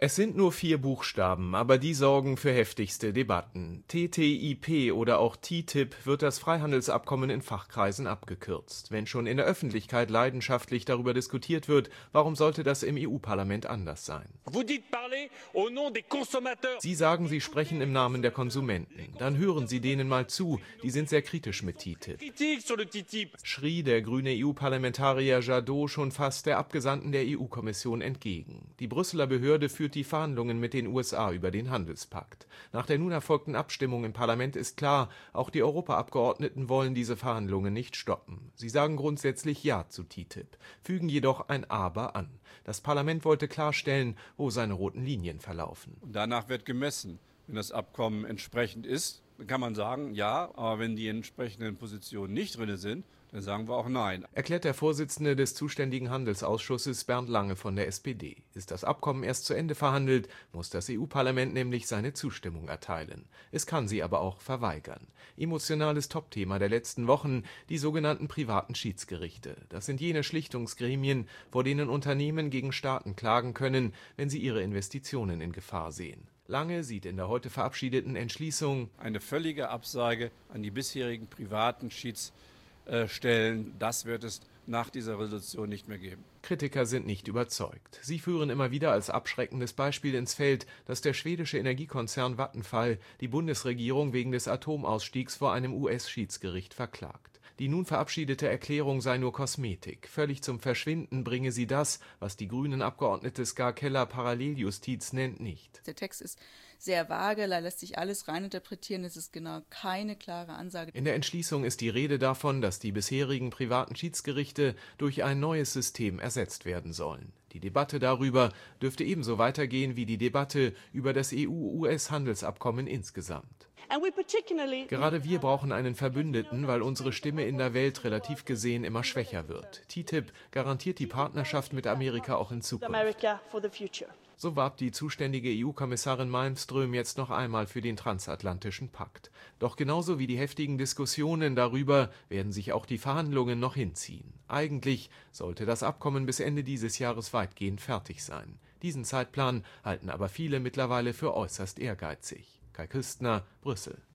Es sind nur 4 Buchstaben, aber die sorgen für heftigste Debatten. TTIP oder auch TTIP wird das Freihandelsabkommen in Fachkreisen abgekürzt. Wenn schon in der Öffentlichkeit leidenschaftlich darüber diskutiert wird, warum sollte das im EU-Parlament anders sein? Sie sagen, Sie sprechen im Namen der Konsumenten. Dann hören Sie denen mal zu, die sind sehr kritisch mit TTIP. Schrie der grüne EU-Parlamentarier Jadot schon fast der Abgesandten der EU-Kommission entgegen. Die Brüsseler Behörde führt die Verhandlungen mit den USA über den Handelspakt. Nach der nun erfolgten Abstimmung im Parlament ist klar, auch die Europaabgeordneten wollen diese Verhandlungen nicht stoppen. Sie sagen grundsätzlich Ja zu TTIP, fügen jedoch ein Aber an. Das Parlament wollte klarstellen, wo seine roten Linien verlaufen. Und danach wird gemessen. Wenn das Abkommen entsprechend ist, dann kann man sagen, ja, aber wenn die entsprechenden Positionen nicht drin sind, dann sagen wir auch nein. Erklärt der Vorsitzende des zuständigen Handelsausschusses Bernd Lange von der SPD. Ist das Abkommen erst zu Ende verhandelt, muss das EU-Parlament nämlich seine Zustimmung erteilen. Es kann sie aber auch verweigern. Emotionales Topthema der letzten Wochen, die sogenannten privaten Schiedsgerichte. Das sind jene Schlichtungsgremien, vor denen Unternehmen gegen Staaten klagen können, wenn sie ihre Investitionen in Gefahr sehen. Lange sieht in der heute verabschiedeten Entschließung eine völlige Absage an die bisherigen privaten Schiedsstellen. Das wird es nach dieser Resolution nicht mehr geben. Kritiker sind nicht überzeugt. Sie führen immer wieder als abschreckendes Beispiel ins Feld, dass der schwedische Energiekonzern Vattenfall die Bundesregierung wegen des Atomausstiegs vor einem US-Schiedsgericht verklagt. Die nun verabschiedete Erklärung sei nur Kosmetik. Völlig zum Verschwinden bringe sie das, was die Grünen-Abgeordnete Ska Keller Paralleljustiz nennt, nicht. Der Text ist sehr vage, da lässt sich alles reininterpretieren. Es ist genau keine klare Ansage. In der Entschließung ist die Rede davon, dass die bisherigen privaten Schiedsgerichte durch ein neues System ersetzt werden sollen. Die Debatte darüber dürfte ebenso weitergehen wie die Debatte über das EU-US-Handelsabkommen insgesamt. Gerade wir brauchen einen Verbündeten, weil unsere Stimme in der Welt relativ gesehen immer schwächer wird. TTIP garantiert die Partnerschaft mit Amerika auch in Zukunft. So warb die zuständige EU-Kommissarin Malmström jetzt noch einmal für den transatlantischen Pakt. Doch genauso wie die heftigen Diskussionen darüber werden sich auch die Verhandlungen noch hinziehen. Eigentlich sollte das Abkommen bis Ende dieses Jahres weitgehend fertig sein. Diesen Zeitplan halten aber viele mittlerweile für äußerst ehrgeizig. Kai Küstner, Brüssel.